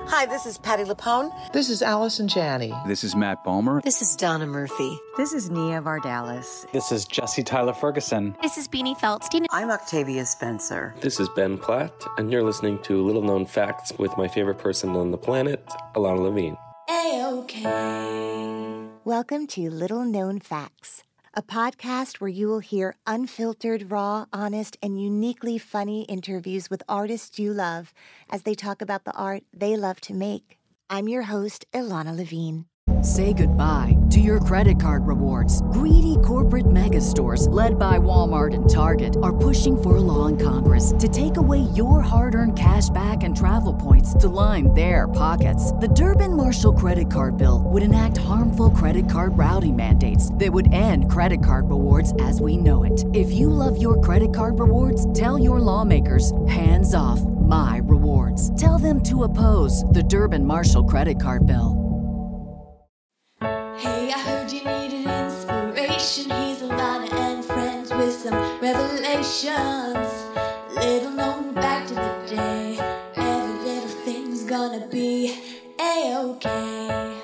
Hi, this is Patti LuPone. This is Allison Janney. This is Matt Bomer. This is Donna Murphy. This is Nia Vardalos. This is Jesse Tyler Ferguson. This is Beanie Feldstein. I'm Octavia Spencer. This is Ben Platt, and you're listening to Little Known Facts with my favorite person on the planet, Ilana Levine. A-OK. Welcome to Little Known Facts, a podcast where you will hear unfiltered, raw, honest, and uniquely funny interviews with artists you love as they talk about the art they love to make. I'm your host, Ilana Levine. Say goodbye to your credit card rewards. Greedy corporate mega stores, led by Walmart and Target, are pushing for a law in Congress to take away your hard-earned cash back and travel points to line their pockets. The Durbin-Marshall credit card bill would enact harmful credit card routing mandates that would end credit card rewards as we know it. If you love your credit card rewards, tell your lawmakers, hands off my rewards. Tell them to oppose the Durbin-Marshall credit card bill. Hey, I heard you needed inspiration. Here's Ilana and friends with some revelations. Little known fact of the day. Every little thing's gonna be A-OK.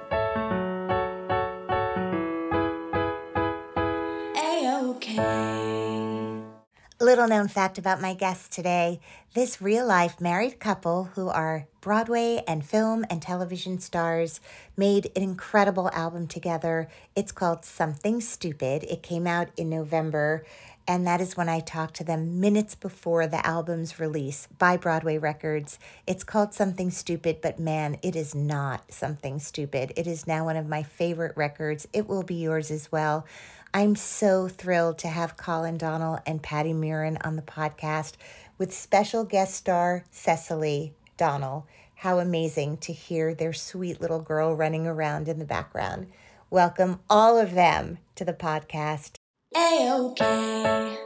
A-OK. Little known fact about my guest today. This real-life married couple who are Broadway and film and television stars made an incredible album together. It's called Something Stupid. It came out in November, and that is when I talked to them minutes before the album's release by Broadway Records. It's called Something Stupid, but man, it is not something stupid. It is now one of my favorite records. It will be yours as well. I'm so thrilled to have Colin Donnell and Patti Murin on the podcast with special guest star Cecily Donnell. How amazing to hear their sweet little girl running around in the background. Welcome all of them to the podcast. A-OK.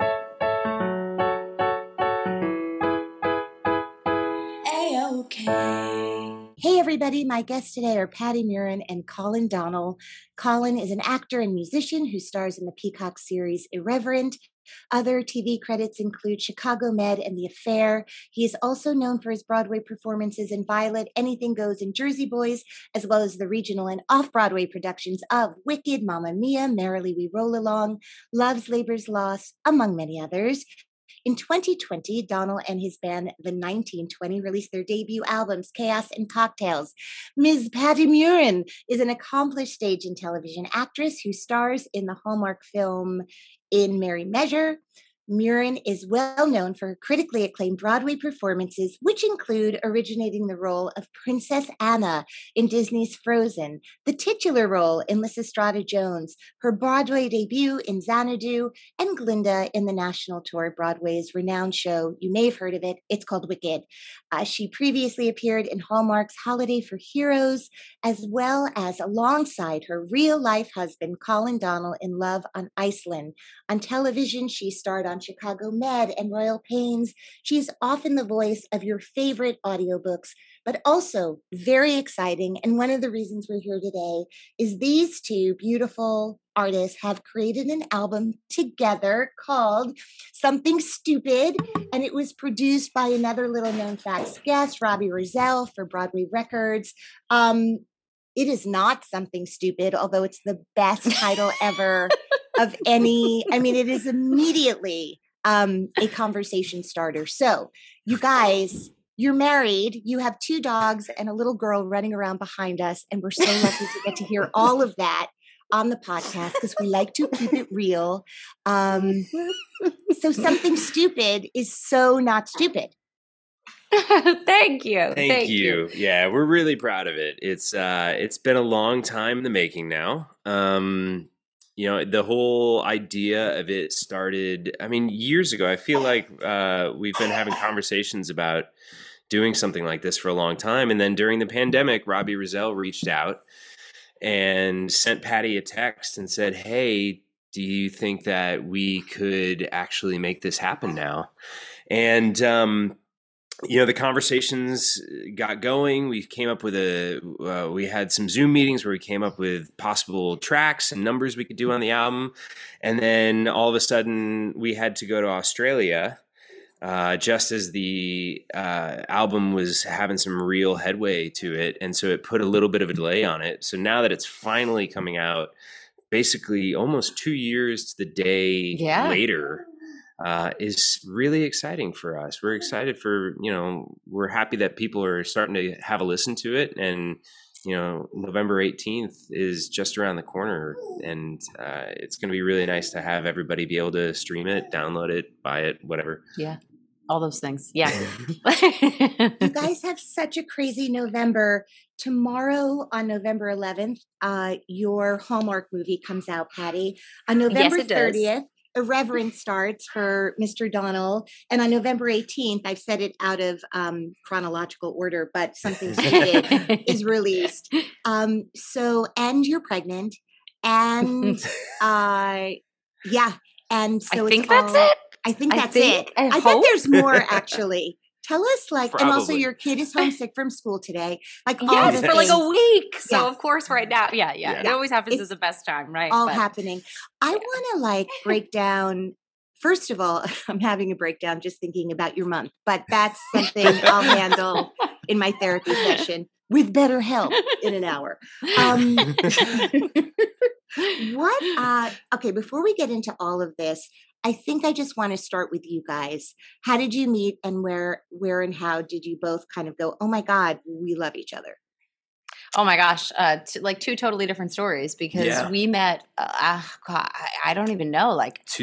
A-OK. Hey everybody, my guests today are Patti Murin and Colin Donnell. Colin is an actor and musician who stars in the Peacock series Irreverent. Other TV credits include Chicago Med and The Affair. He is also known for his Broadway performances in Violet, Anything Goes, and Jersey Boys, as well as the regional and off-Broadway productions of Wicked, Mamma Mia, Merrily We Roll Along, Love's Labor's Lost, among many others. In 2020, Donnell and his band, The 1920, released their debut albums, Chaos and Cocktails. Ms. Patti Murin is an accomplished stage and television actress who stars in the Hallmark film In Merry Measure. Murin is well known for her critically acclaimed Broadway performances, which include originating the role of Princess Anna in Disney's Frozen, the titular role in Lysistrata Jones, her Broadway debut in Xanadu, and Glinda in the national tour of Broadway's renowned show. You may have heard of it. It's called Wicked. She previously appeared in Hallmark's Holiday for Heroes, as well as alongside her real-life husband, Colin Donnell, in Love on Iceland. On television, she starred on Chicago Med and Royal Pains. She's often the voice of your favorite audiobooks, but also very exciting. And one of the reasons we're here today is these two beautiful artists have created an album together called Something Stupid, and it was produced by another Little Known Facts guest, Robbie Rozelle, for Broadway Records. It is not Something Stupid, although it's the best title ever of any. I mean, it is immediately a conversation starter. So, you guys, you're married, you have 2 dogs and a little girl running around behind us, and we're so lucky to get to hear all of that on the podcast because we like to keep it real. So Something Stupid is so not stupid. Thank you. Thank you. Yeah, we're really proud of it. It's been a long time in the making now. The whole idea of it started, years ago. I feel like we've been having conversations about doing something like this for a long time. And then during the pandemic, Robbie Rozelle reached out and sent Patti a text and said, hey, do you think that we could actually make this happen now? And, the conversations got going. We came up with we had some Zoom meetings where we came up with possible tracks and numbers we could do on the album. And then all of a sudden we had to go to Australia just as the album was having some real headway to it. And so it put a little bit of a delay on it. So now that it's finally coming out, basically almost 2 years to the day later, is really exciting for us. We're excited for, we're happy that people are starting to have a listen to it. And, November 18th is just around the corner, and it's going to be really nice to have everybody be able to stream it, download it, buy it, whatever. Yeah. All those things. Yeah. You guys have such a crazy November. Tomorrow on November 11th, your Hallmark movie comes out, Patty. On November 30th, Irreverent starts for Mr. Donnell. And on November 18th, I've said it out of chronological order, but Something Stupid is released. And you're pregnant. And and so I think that's it. I think that's it. I bet there's more, actually. Tell us, Probably. And also your kid is homesick from school today. Yes, for like a week. So Yeah. of course, right now, it always happens as the best time, right? All happening. I want to break down. First of all, I'm having a breakdown just thinking about your month, but that's something I'll handle in my therapy session with better help in an hour. Okay, before we get into all of this, I think I just want to start with you guys. How did you meet, and where and how did you both kind of go, oh my God, we love each other? Oh my gosh. Two totally different stories, because we met, I don't even know,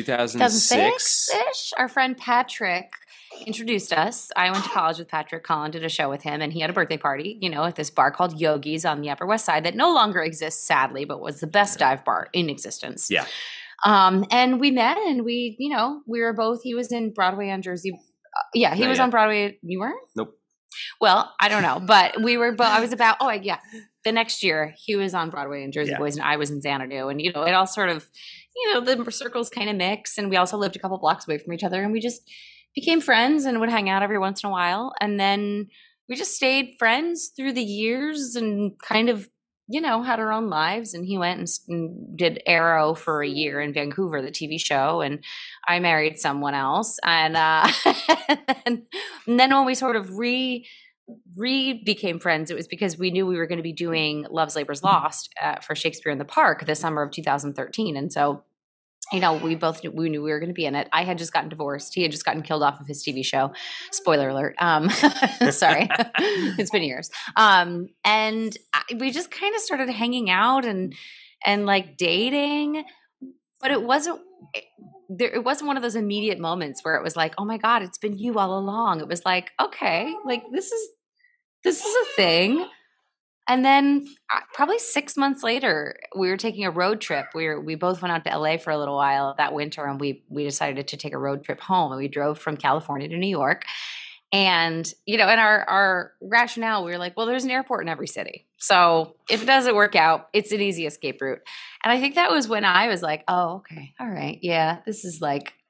2006-ish. Our friend Patrick introduced us. I went to college with Patrick. Colin did a show with him, and he had a birthday party, at this bar called Yogi's on the Upper West Side that no longer exists, sadly, but was the best dive bar in existence. Yeah. And we met, and we were both, he was in Broadway on Jersey. He was on Broadway. You weren't? Nope. Well, I don't know, but we were, I was about, the next year he was on Broadway in Jersey Boys, and I was in Xanadu, and, it all sort of, the circles kind of mix. And we also lived a couple blocks away from each other, and we just became friends and would hang out every once in a while. And then we just stayed friends through the years and kind of, had our own lives. And he went and did Arrow for a year in Vancouver, the TV show. And I married someone else. And, and then when we sort of became friends, it was because we knew we were going to be doing Love's Labor's Lost for Shakespeare in the Park the summer of 2013. And so, we knew we were going to be in it. I had just gotten divorced. He had just gotten killed off of his TV show. Spoiler alert. Sorry. It's been years. And we just kind of started hanging out and dating, but it wasn't one of those immediate moments where it was like, oh my God, it's been you all along. It was like, okay, this is a thing. And then probably 6 months later, we were taking a road trip. We both went out to LA for a little while that winter, and we decided to take a road trip home. And we drove from California to New York. And, in our rationale, we were like, well, there's an airport in every city. So if it doesn't work out, it's an easy escape route. And I think that was when I was like, oh, okay, all right. Yeah, this is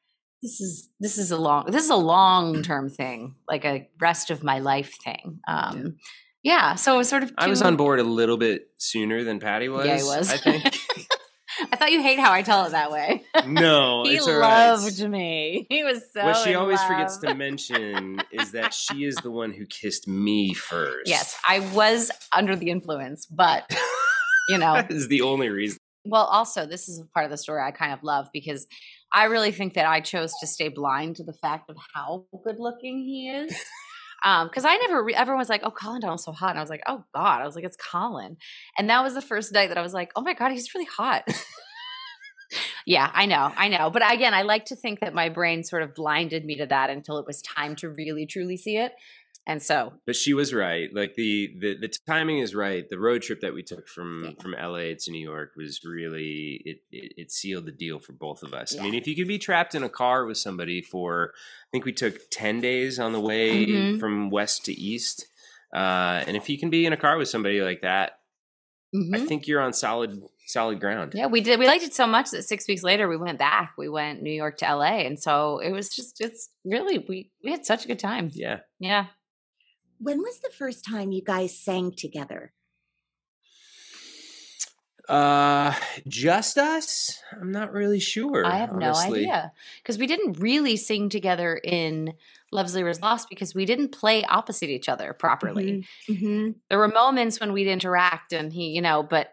a long-term thing, like a rest of my life thing. Yeah, so it was sort of. I was on board a little bit sooner than Patty was. Yeah, he was. I think. I thought you hate how I tell it that way. No, he it's all right. loved me. He was so. What she always love. forgets to mention is that she is the one who kissed me first. Yes, I was under the influence, but that is the only reason. Well, also, this is a part of the story I kind of love, because I really think that I chose to stay blind to the fact of how good looking he is. Because I never, everyone was like, oh, Colin Donnell's so hot. And I was like, oh God, I was like, it's Colin. And that was the first night that I was like, oh my God, he's really hot. Yeah, I know. But again, I like to think that my brain sort of blinded me to that until it was time to really, truly see it. And so, but she was right. The timing is right. The road trip that we took from LA to New York was really, it sealed the deal for both of us. Yeah. I mean, if you could be trapped in a car with somebody for, I think we took 10 days on the way from west to east. And if you can be in a car with somebody like that, I think you're on solid ground. Yeah, we did. We liked it so much that 6 weeks later we went back. We went New York to LA. And so it was just, it's really, we had such a good time. Yeah. Yeah. When was the first time you guys sang together? Just us? I'm not really sure. I have honestly. no idea because we didn't really sing together in Love's Labour's Lost because we didn't play opposite each other properly. Mm-hmm. There were moments when we'd interact and he, but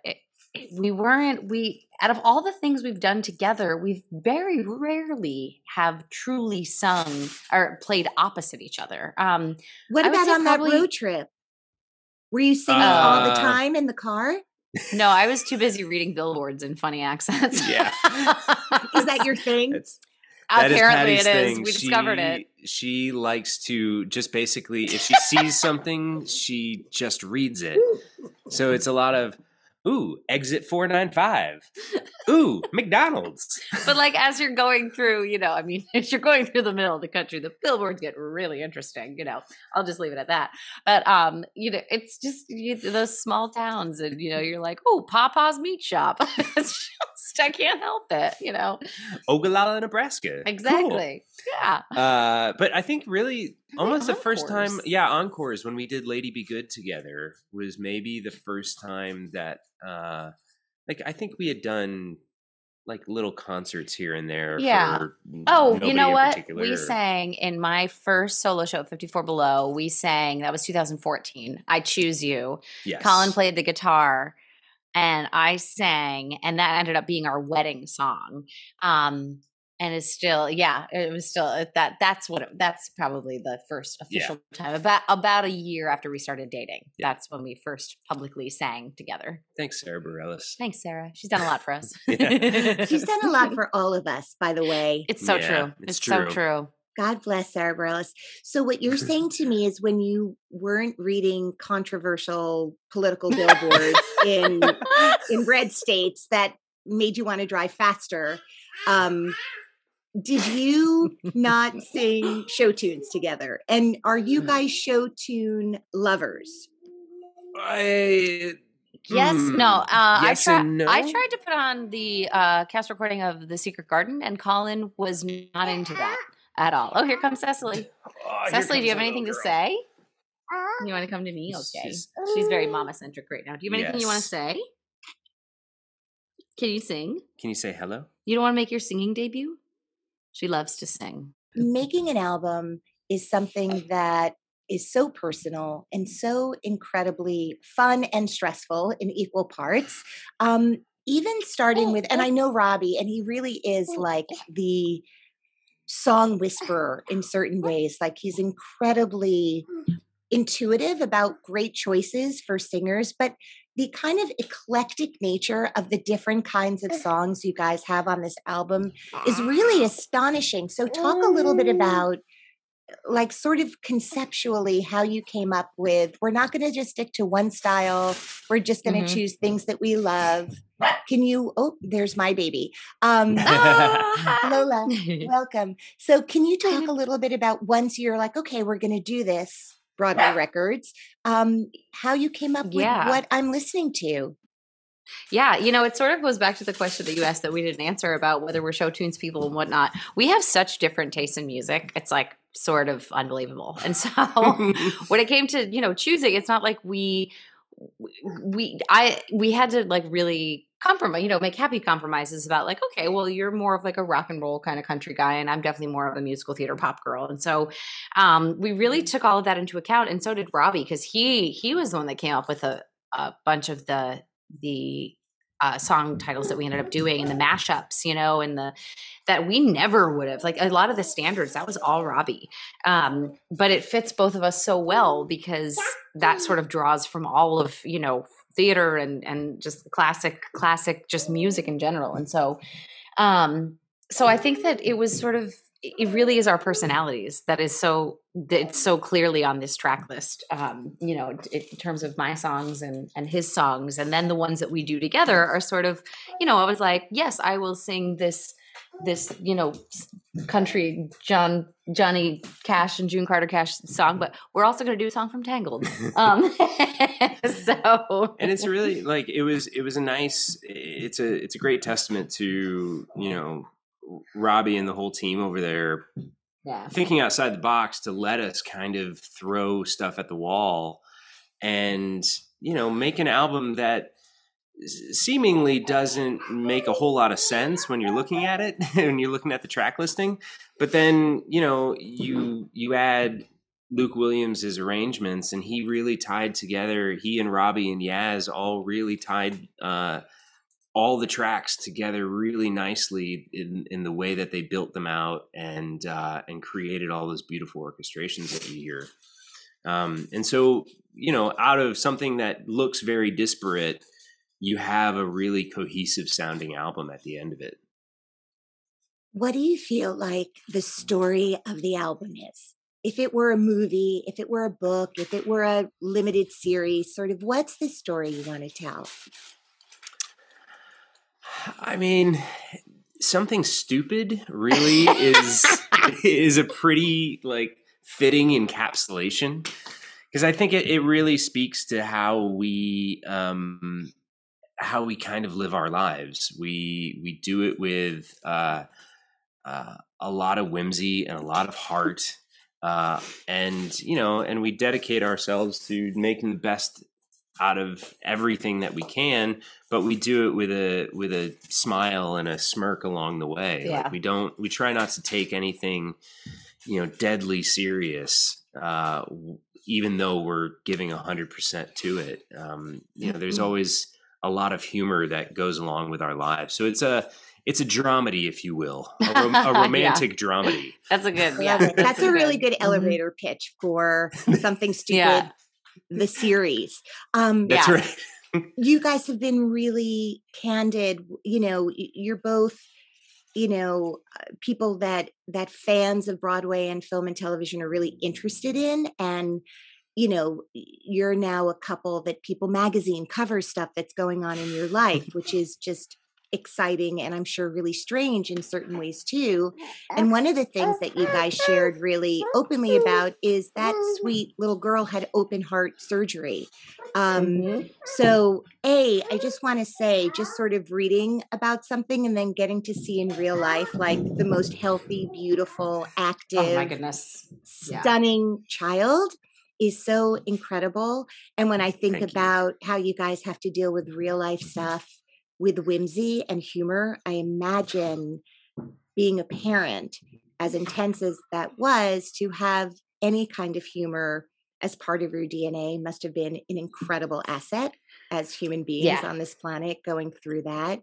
out of all the things we've done together, we've very rarely have truly sung or played opposite each other. What I would about say on that probably- road trip? Were you singing all the time in the car? No, I was too busy reading billboards in funny accents. Yeah. Is that your thing? That Apparently is it Patty's is. thing. We discovered it. She likes to just basically, if she sees something, she just reads it. So it's a lot of, ooh, exit 495. Ooh, McDonald's. But like as you're going through, as you're going through the middle of the country, the billboards get really interesting. I'll just leave it at that. But it's just those small towns, and you're like, oh, Papa's Meat Shop. It's just I can't help it. Ogallala, Nebraska. Exactly. Cool. Yeah. But I think really almost the first time, Encores. Encores when we did Lady Be Good together was maybe the first time that I think we had done like little concerts here and there. Yeah. For Oh, nobody you know in what? particular. We sang in my first solo show at 54 Below. We sang, that was 2014. I Choose You. Yes. Colin played the guitar and I sang, and that ended up being our wedding song. And it's still, it was still that's probably the first official time. About a year after we started dating. Yeah. That's when we first publicly sang together. Thanks, Sarah Bareilles. Thanks, Sarah. She's done a lot for us. She's done a lot for all of us, by the way. It's so Yeah, true. it's so true. true. God bless Sarah Bareilles. So what you're saying to me is when you weren't reading controversial political billboards in red states that made you want to drive faster, did you not sing show tunes together? And are you guys show tune lovers? Yes, no. Yes and no? I tried to put on the cast recording of The Secret Garden, and Colin was not into that at all. Oh, here comes Cecily. Cecily, do you have anything to say? You want to come to me? Okay. She's very mama-centric right now. Do you have anything you want to say? Can you sing? Can you say hello? You don't want to make your singing debut? She loves to sing. Making an album is something that is so personal and so incredibly fun and stressful in equal parts. Even starting with, and I know Robbie, and he really is like the song whisperer in certain ways. Like he's incredibly intuitive about great choices for singers, but the kind of eclectic nature of the different kinds of songs you guys have on this album is really astonishing. So talk a little bit about like sort of conceptually how you came up with, we're not going to just stick to one style. We're just going to choose things that we love. Can you, there's my baby. Lola, welcome. So can you talk a little bit about once you're like, okay, we're going to do this, Broadway Records, how you came up with what I'm listening to? Yeah, it sort of goes back to the question that you asked that we didn't answer about whether we're show tunes people and whatnot. We have such different tastes in music. It's like sort of unbelievable. And so when it came to, choosing, it's not like we had to like really compromise, make happy compromises about like, okay, well, you're more of like a rock and roll kind of country guy, and I'm definitely more of a musical theater pop girl. And so we really took all of that into account, and so did Robbie, because he was the one that came up with a bunch of the song titles that we ended up doing and the mashups, and that we never would have, like a lot of the standards, that was all Robbie. But it fits both of us so well because that sort of draws from all of, theater and just classic just music in general. And so I think that it was sort of, it really is our personalities that is it's so clearly on this track list, in terms of my songs and his songs. And then the ones that we do together are sort of, I was like, yes, I will sing this, country Johnny Cash and June Carter Cash song, but we're also going to do a song from Tangled. And it's really like, it's a great testament to, Robbie and the whole team over there thinking outside the box to let us kind of throw stuff at the wall and, make an album that seemingly doesn't make a whole lot of sense when you're looking at it, when you're looking at the track listing. But then, you add Luke Williams' arrangements, and he really tied together, he and Robbie and Yaz all really tied all the tracks together really nicely in the way that they built them out and created all those beautiful orchestrations that you hear. And so, out of something that looks very disparate, you have a really cohesive sounding album at the end of it. What do you feel like the story of the album is? If it were a movie, if it were a book, if it were a limited series, sort of what's the story you want to tell? I mean, Something Stupid really is a pretty fitting encapsulation, because I think it really speaks to how we kind of live our lives. We do it with a lot of whimsy and a lot of heart, and we dedicate ourselves to making the best out of everything that we can, but we do it with a smile and a smirk along the way. Yeah. We try not to take anything, deadly serious, even though we're giving 100% to it. There's always a lot of humor that goes along with our lives. So it's a dramedy, if you will, a romantic dramedy. That's a good, That's a really good elevator pitch for Something Stupid, the series. That's right. You guys have been really candid. You're both, people that fans of Broadway and film and television are really interested in. And, you're now a couple that People Magazine covers stuff that's going on in your life, which is just exciting and I'm sure really strange in certain ways too. And one of the things that you guys shared really openly about is that sweet little girl had open heart surgery. So I just want to say, just sort of reading about something and then getting to see in real life, like the most healthy, beautiful, active, oh my goodness, stunning child is so incredible. And when I think about how you guys have to deal with real life stuff with whimsy and humor, I imagine being a parent, as intense as that was, to have any kind of humor as part of your DNA must have been an incredible asset as human beings on this planet going through that.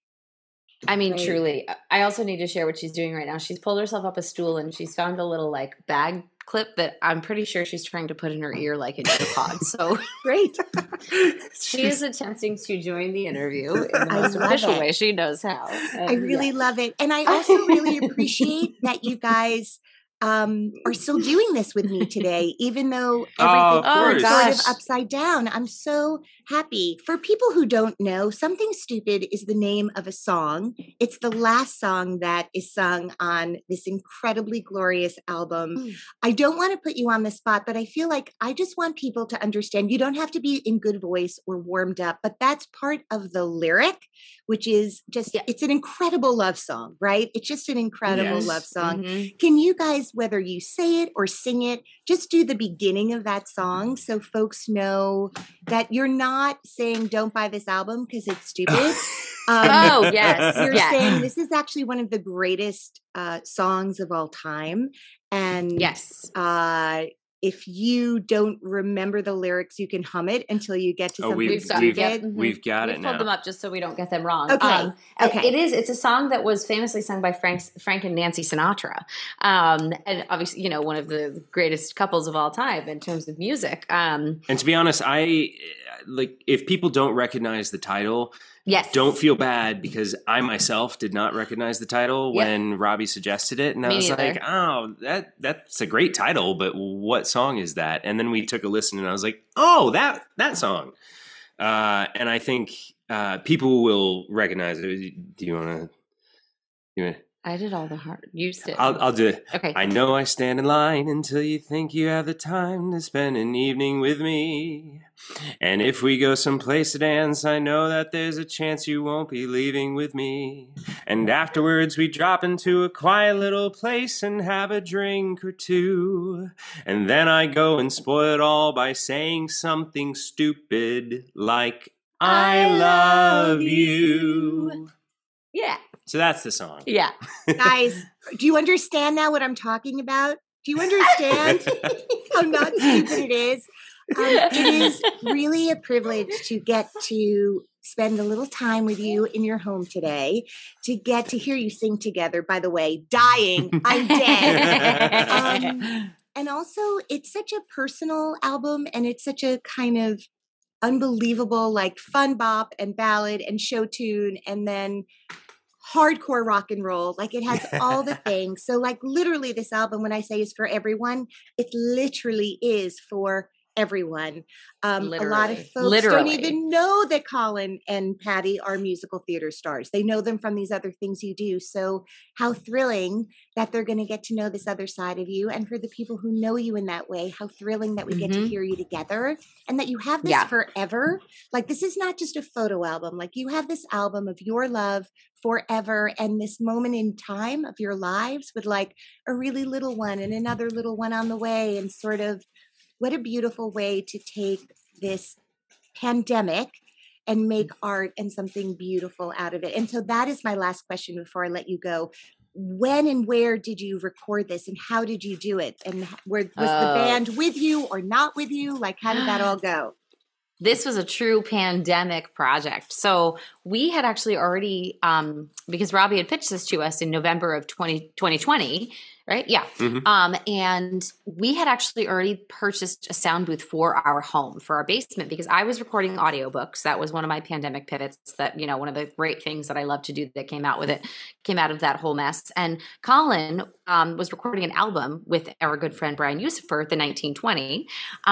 I mean, truly. I also need to share what she's doing right now. She's pulled herself up a stool and she's found a little bag clip that I'm pretty sure she's trying to put in her ear like an earpod. So great. She is attempting to join the interview in the most official way she knows how. I really love it. And I also really appreciate that you guys are still doing this with me today, even though everything is sort of upside down. I'm so happy. For people who don't know, Something Stupid is the name of a song. It's the last song that is sung on this incredibly glorious album. I don't want to put you on the spot, but I feel like I just want people to understand you don't have to be in good voice or warmed up, but that's part of the lyric, which is just, it's an incredible love song, right? It's just an incredible love song. Can you guys, whether you say it or sing it, just do the beginning of that song so folks know that you're not saying don't buy this album because it's stupid. You're saying this is actually one of the greatest songs of all time. And if you don't remember the lyrics, you can hum it until you get to something we've got it now. We've pulled them up just so we don't get them wrong. Okay. It's a song that was famously sung by Frank and Nancy Sinatra. And obviously, one of the greatest couples of all time in terms of music. And to be honest, if people don't recognize the title, don't feel bad, because I myself did not recognize the title when Robbie suggested it. And I was like, oh, that's a great title, but what song is that? And then we took a listen and I was like, oh, that song. And I think people will recognize it. Do you want to? I did all the hard. You said I'll do it. Okay. I know I stand in line until you think you have the time to spend an evening with me. And if we go someplace to dance, I know that there's a chance you won't be leaving with me. And afterwards we drop into a quiet little place and have a drink or two. And then I go and spoil it all by saying something stupid like, I love you. Yeah. So that's the song. Yeah. Guys, do you understand now what I'm talking about? Do you understand how not stupid it is? It is really a privilege to get to spend a little time with you in your home today, to get to hear you sing together. By the way, dying, I'm dead. And also, it's such a personal album, and it's such a kind of unbelievable, like fun bop and ballad and show tune, and then hardcore rock and roll. Like it has all the things. So like literally this album, when I say is for everyone, it literally is for everyone. A lot of folks don't even know that Colin and Patty are musical theater stars. They know them from these other things you do. So how thrilling that they're going to get to know this other side of you. And for the people who know you in that way, how thrilling that we get to hear you together and that you have this forever. Like this is not just a photo album. Like you have this album of your love forever and this moment in time of your lives with like a really little one and another little one on the way, and sort of what a beautiful way to take this pandemic and make art and something beautiful out of it. And so that is my last question before I let you go. When and where did you record this and how did you do it? And was the band with you or not with you? Like, how did that all go? This was a true pandemic project. So we had actually already, because Robbie had pitched this to us in November of 2020, right? Yeah. And we had actually already purchased a sound booth for our home, for our basement, because I was recording audiobooks. That was one of my pandemic pivots that, you know, one of the great things that I love to do that came out of that whole mess. And Colin was recording an album with our good friend Brian Yusufer at the 1920.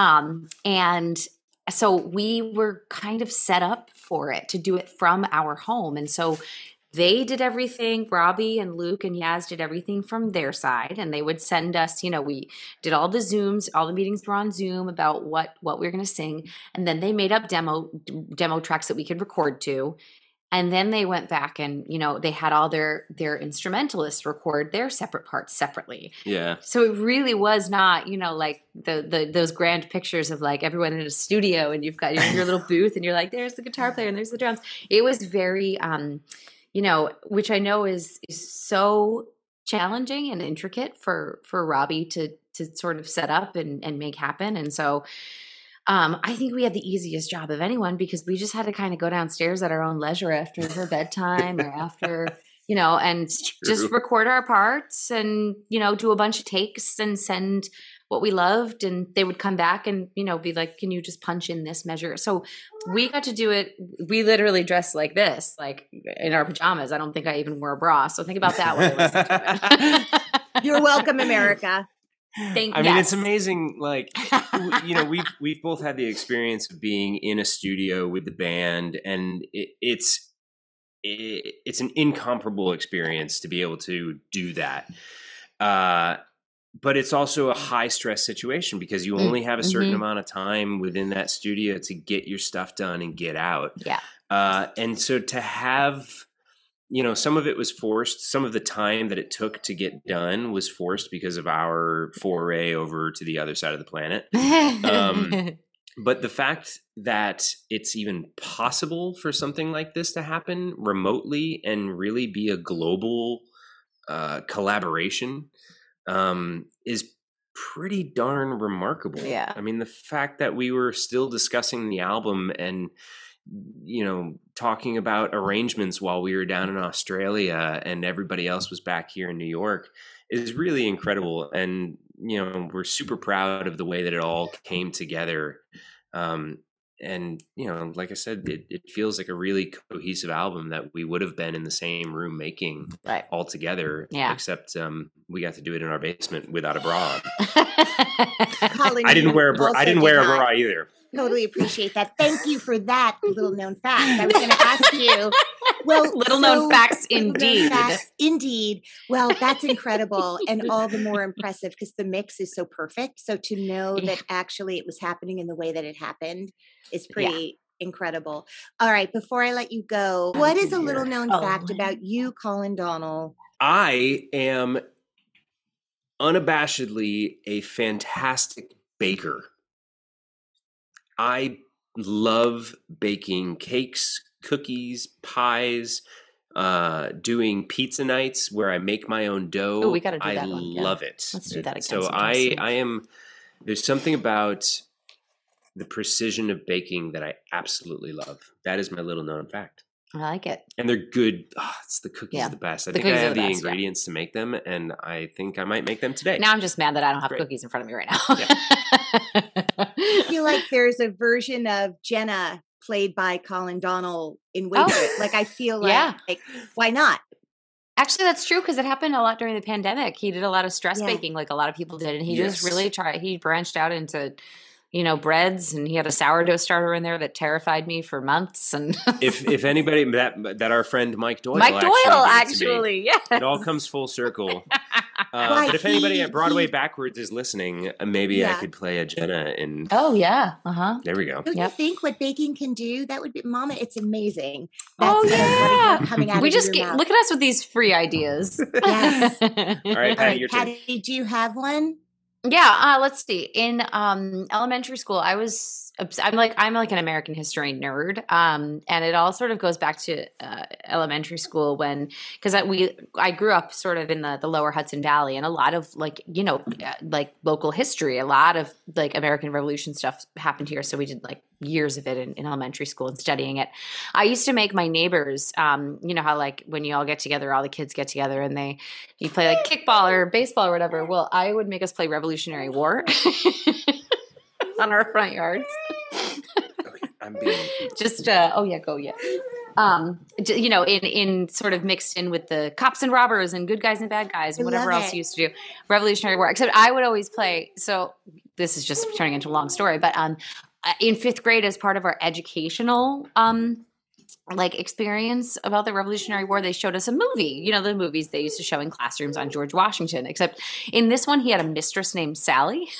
And so we were kind of set up for it, to do it from our home. And so they did everything. Robbie and Luke and Yaz did everything from their side. And they would send us, you know, we did all the Zooms, all the meetings were on Zoom about what we were going to sing. And then they made up demo tracks that we could record to. And then they went back and, you know, they had all their instrumentalists record their separate parts separately. Yeah. So it really was not, you know, like those grand pictures of like everyone in a studio and you've got your little booth and you're like, there's the guitar player and there's the drums. It was very, you know, which I know is so challenging and intricate for Robbie to sort of set up and make happen. And so I think we had the easiest job of anyone because we just had to kind of go downstairs at our own leisure after her bedtime or after, you know, and just record our parts and, you know, do a bunch of takes and send what we loved. And they would come back and, you know, be like, can you just punch in this measure? So we got to do it. We literally dressed like this, like in our pajamas. I don't think I even wore a bra. So think about that when I listen to it. You're welcome, America. I mean, it's amazing. Like, you know, we've both had the experience of being in a studio with the band, and it's an incomparable experience to be able to do that. But it's also a high stress situation because you only have a certain amount of time within that studio to get your stuff done and get out. Yeah. And so to have, you know, some of it was forced. Some of the time that it took to get done was forced because of our foray over to the other side of the planet. But the fact that it's even possible for something like this to happen remotely and really be a global collaboration is pretty darn remarkable. Yeah. I mean, the fact that we were still discussing the album and, you know, talking about arrangements while we were down in Australia and everybody else was back here in New York is really incredible. And, you know, we're super proud of the way that it all came together. And, you know, like I said, it feels like a really cohesive album that we would have been in the same room making all together. Yeah. Except we got to do it in our basement without a bra. Colin, I didn't wear a bra. I didn't wear a bra either. Totally appreciate that. Thank you for that little known fact. I was going to ask you. Well, little known facts indeed. Indeed. Well, that's incredible and all the more impressive because the mix is so perfect. So to know that actually it was happening in the way that it happened is pretty incredible. All right. Before I let you go, what is a little known fact about you, Colin Donnell? I am unabashedly a fantastic baker. I love baking cakes, cookies, pies, doing pizza nights where I make my own dough. Oh, we got to do I that one. Yeah. love it. Let's do that again. So sometime I am, there's something about the precision of baking that I absolutely love. That is my little known fact. I like it. And they're good. Oh, it's the cookies are the best. I think I have the ingredients to make them, and I think I might make them today. Now I'm just mad that I don't have cookies in front of me right now. I feel like there's a version of Jenna played by Colin Donnell in Waitress. Like I feel like why not? Actually, that's true because it happened a lot during the pandemic. He did a lot of stress baking like a lot of people did. And he just really he branched out into breads, and he had a sourdough starter in there that terrified me for months. And if anybody that our friend Mike Doyle, actually, yeah, it all comes full circle. But if anybody at Broadway Backwards is listening, maybe I could play a Jenna in. Oh yeah, There we go. Don't you think what baking can do? That would be, Mama. It's amazing. That's coming out. We of just your mouth. look at us with these free ideas. Yes. All right, Patty, your turn. Patty, do you have one? Yeah, let's see. In elementary school, I'm like an American history nerd, and it all sort of goes back to elementary school because I grew up sort of in the lower Hudson Valley, and a lot of like local history, a lot of like American Revolution stuff happened here, so we did like years of it in elementary school and studying it. I used to make my neighbors, you know how like when you all get together, all the kids get together and you play like kickball or baseball or whatever. Well, I would make us play Revolutionary War on our front yards. I'm being just in sort of mixed in with the cops and robbers and good guys and bad guys and whatever else you used to do, Revolutionary War. Except I would always play. So this is just turning into a long story, but in fifth grade, as part of our educational experience about the Revolutionary War, they showed us a movie. You know, the movies they used to show in classrooms on George Washington. Except in this one, he had a mistress named Sally.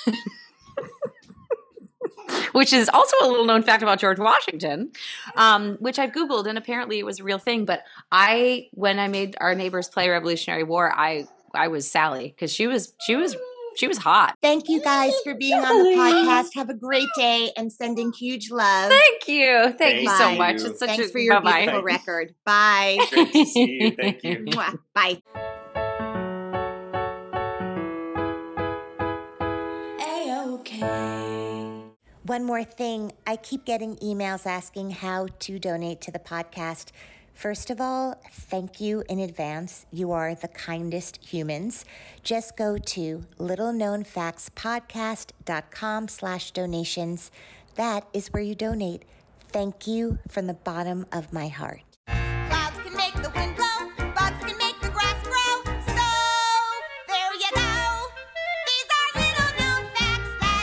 Which is also a little known fact about George Washington, which I've Googled, and apparently it was a real thing. But when I made our neighbors play Revolutionary War, I was Sally because she was hot. Thank you guys for being on the podcast. Have a great day and sending huge love. Thank you. Thank you so much. It's such Thanks for your beautiful record. Bye. Great to see you. Thank you. Bye. One more thing, I keep getting emails asking how to donate to the podcast. First of all, thank you in advance. You are the kindest humans. Just go to littleknownfactspodcast.com/donations. That is where you donate. Thank you from the bottom of my heart. Clouds can make the wind blow, bugs can make the grass grow. So there you go. These are little known facts that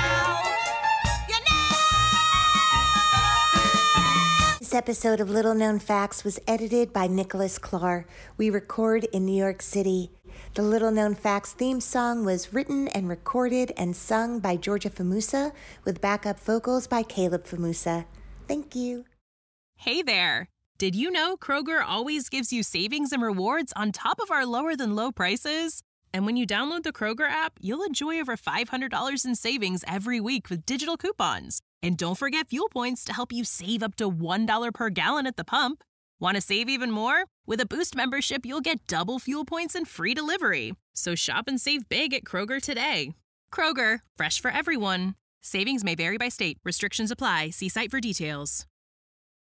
now you know. This episode of Little Known Facts was edited by Nicholas Clark. We record in New York City. The Little Known Facts theme song was written and recorded and sung by Georgia Famusa with backup vocals by Caleb Famusa. Thank you. Hey there. Did you know Kroger always gives you savings and rewards on top of our lower than low prices? And when you download the Kroger app, you'll enjoy over $500 in savings every week with digital coupons. And don't forget fuel points to help you save up to $1 per gallon at the pump. Want to save even more? With a Boost membership, you'll get double fuel points and free delivery. So shop and save big at Kroger today. Kroger, fresh for everyone. Savings may vary by state. Restrictions apply. See site for details.